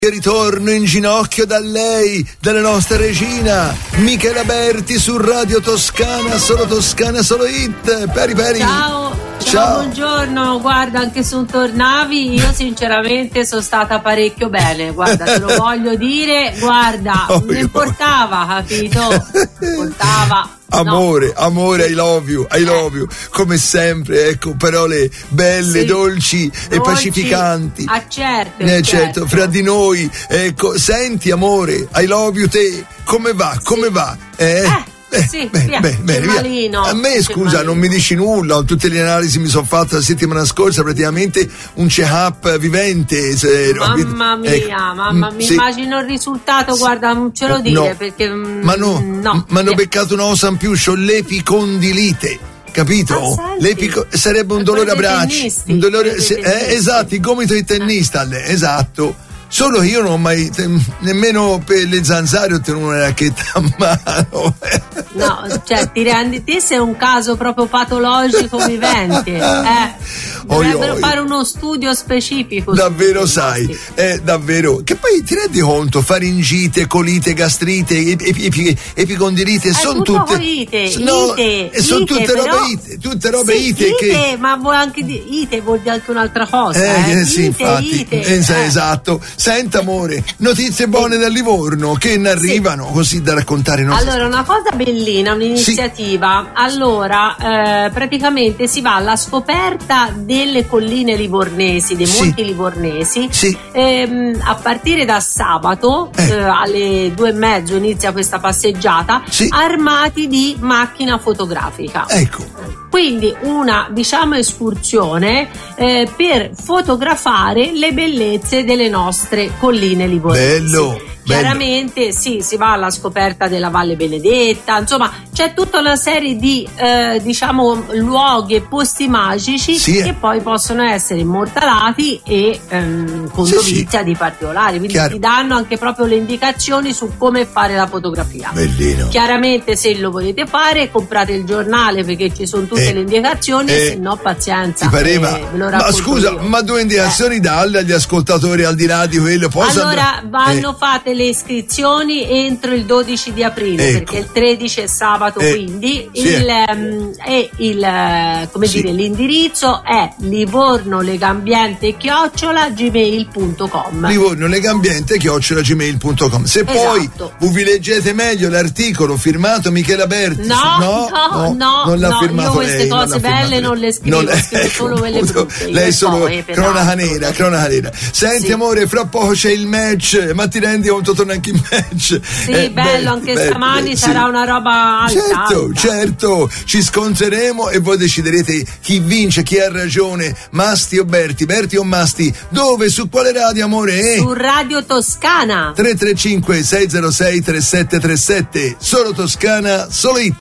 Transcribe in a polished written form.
Che ritorno in ginocchio da lei, dalla nostra regina Michela Berti su Radio Toscana, solo hit. Peri. Ciao, buongiorno. Guarda, anche se non tornavi, io sinceramente sono stata parecchio bene. Guarda, te lo voglio dire. Guarda, mi importava, capito? Importava. Amore, I love you, come sempre, ecco, parole belle, dolci e pacificanti. Certo. Fra di noi, ecco, senti amore, I love you te, come va? Bene, via. A me, scusa, non mi dici nulla. Tutte le analisi mi sono fatte la settimana scorsa, praticamente un check-up vivente. Mamma mia, mi immagino il risultato. Guarda, non ce lo dire perché. Ma hanno beccato una osa in più, c'ho l'epicondilite. Capito? Sarebbe un dolore a bracci. Esatto, il gomito di tennista. Esatto. Solo che io non ho mai, nemmeno per le zanzare ho tenuto una racchetta a mano. No, cioè ti rendi, te sei un caso proprio patologico vivente. Dovrebbero fare uno studio specifico. Davvero, sai, davvero. Che poi ti rendi conto, faringite, colite, gastrite, epicondilite, sono tutte sono tutte robe ite che. Ma vuoi anche ite vuol dire anche un'altra cosa. Sì, infatti. Esatto. Senta amore, notizie buone da Livorno che ne arrivano così da raccontare i nostri. Allora, una cosa bellina, un'iniziativa. Allora, praticamente si va alla scoperta delle colline livornesi, dei monti livornesi. A partire da sabato alle 2:30 inizia questa passeggiata, armati di macchina fotografica. Ecco. Quindi una, escursione per fotografare le bellezze delle nostre colline livornesi. Chiaramente si va alla scoperta della Valle Benedetta, insomma c'è tutta una serie di luoghi e posti magici che poi possono essere immortalati e con dovizia di particolari, quindi ti danno anche proprio le indicazioni su come fare la fotografia. Bellino. Chiaramente se lo volete fare comprate il giornale perché ci sono tutte le indicazioni, se no pazienza. Ti pareva? Ma scusa, ma due indicazioni dalle agli ascoltatori al di là di quello. Allora vanno fatte le iscrizioni entro il 12 di aprile, perché il 13 è sabato, quindi l'indirizzo è livornolegambiente@gmail.com. livornolegambiente@gmail.com. Se poi vi leggete meglio l'articolo firmato Michela Berti, non l'ha firmato io queste lei, cose belle non le scrivo, scrivo solo quelle brutte. Lei è solo cronaca nera. Senti amore, fra poco c'è il match, ma ti rendi conto torna anche in match? Bello, anche stamani sarà una roba alta. Certo, ci scontreremo e voi deciderete chi vince, chi ha ragione, Masti o Berti o Masti. Dove? Su quale radio, amore? Su Radio Toscana 335 606 3737. Solo Toscana, solo hit.